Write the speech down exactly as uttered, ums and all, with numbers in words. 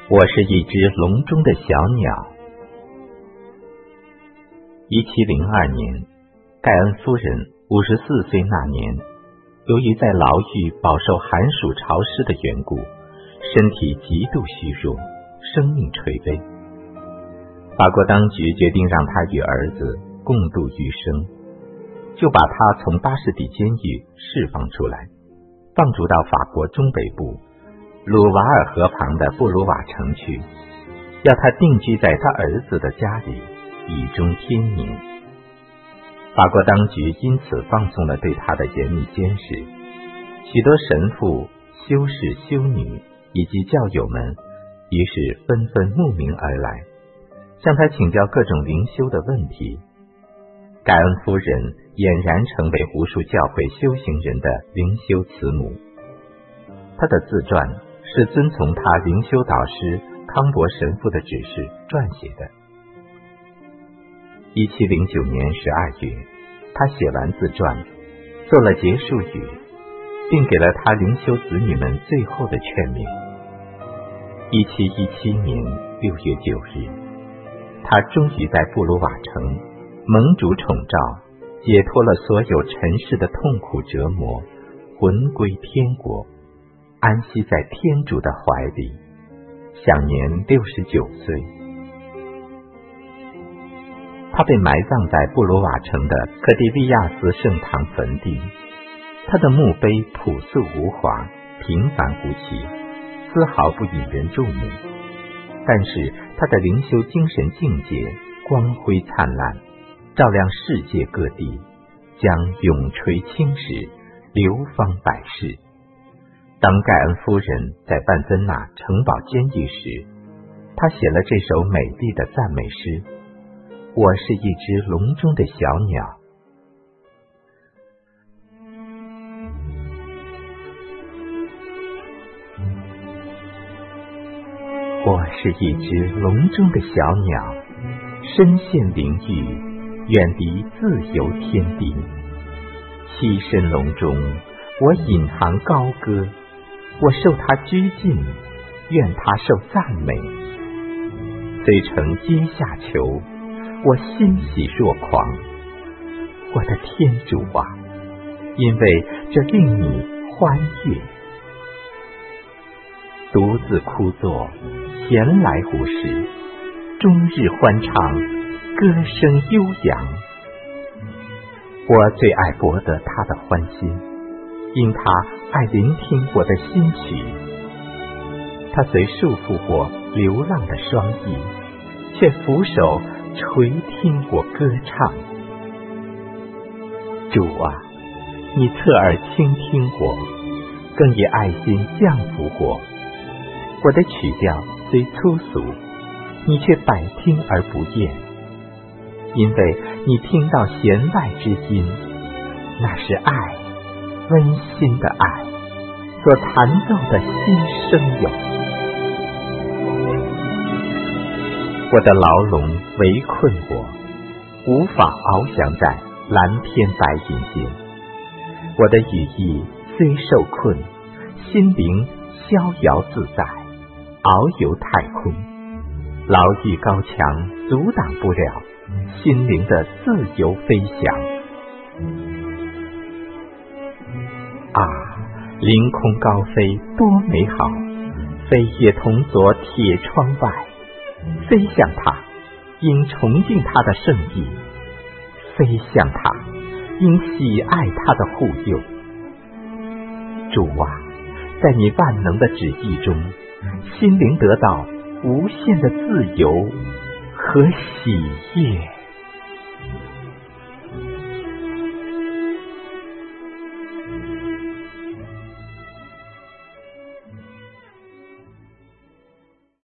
我是一只笼中的小鸟。一七零二年，盖恩夫人五十四岁那年，由于在牢狱饱受寒暑潮湿的缘故，身体极度虚弱，生命垂危。法国当局决定让他与儿子共度余生，就把他从巴士底监狱释放出来，放逐到法国中北部鲁瓦尔河旁的布鲁瓦城去，要他定居在他儿子的家里，以终天年。法国当局因此放松了对他的严密监视，许多神父、修士、修女以及教友们于是纷纷慕名而来，向他请教各种灵修的问题。盖恩夫人俨然成为无数教会修行人的灵修慈母。他的自传是遵从他灵修导师康伯神父的指示撰写的。一七零九年十二月，他写完自传，做了结束语，并给了他灵修子女们最后的劝勉。一七一七年六月九日，他终于在布鲁瓦城蒙主宠召，解脱了所有尘世的痛苦折磨，魂归天国，安息在天主的怀里，享年六十九岁。他被埋葬在布鲁瓦城的克蒂利亚斯圣堂坟地，他的墓碑朴素无华，平凡无奇，丝毫不引人注目，但是他的灵修精神境界光辉灿烂，照亮世界各地，将永垂青史，流芳百世。当盖恩夫人在半森纳城堡监狱时，他写了这首美丽的赞美诗：我是一只笼中的小鸟。我是一只笼中的小鸟，身陷囹圄，远离自由天地。栖身笼中，我引吭高歌，我受他拘禁，愿他受赞美。虽乘阶下囚，我欣喜若狂。我的天主啊，因为这令你欢悦。独自枯坐，闲来无事，终日欢唱，歌声悠扬。我最爱博得他的欢心，因他爱聆听我的新曲。他虽束缚我流浪的双翼，却俯首垂听我歌唱。主啊，你侧耳倾听我，更以爱心降服我。我的曲调虽粗俗，你却百听而不厌，因为你听到弦外之音，那是爱，温馨的爱所弹奏的新声咏。我的牢笼围困我，无法翱翔在蓝天白云间。我的羽翼虽受困，心灵逍遥自在，遨游太空。牢狱高墙阻挡不了心灵的自由飞翔。啊，凌空高飞多美好，飞越同左铁窗外，飞向他，应崇敬他的圣意；飞向他，应喜爱他的护佑。主啊，在你万能的旨意中，心灵得到无限的自由和喜悦。